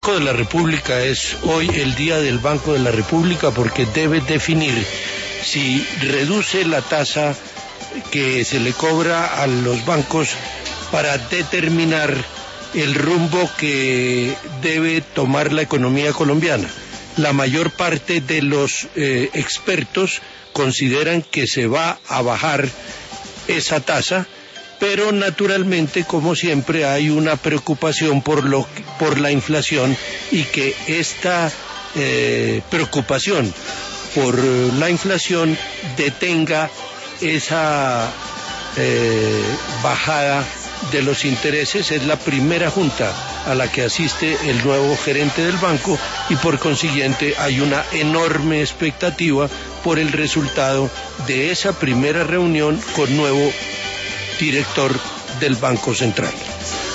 Banco de la República es hoy el día del Banco de la República porque debe definir si reduce la tasa que se le cobra a los bancos para determinar el rumbo que debe tomar la economía colombiana. La mayor parte de los expertos consideran que se va a bajar esa tasa, pero naturalmente, como siempre, hay una preocupación por la inflación y que esta preocupación por la inflación detenga esa bajada de los intereses. Es la primera junta a la que asiste el nuevo gerente del banco y por consiguiente hay una enorme expectativa por el resultado de esa primera reunión con nuevo director del Banco Central.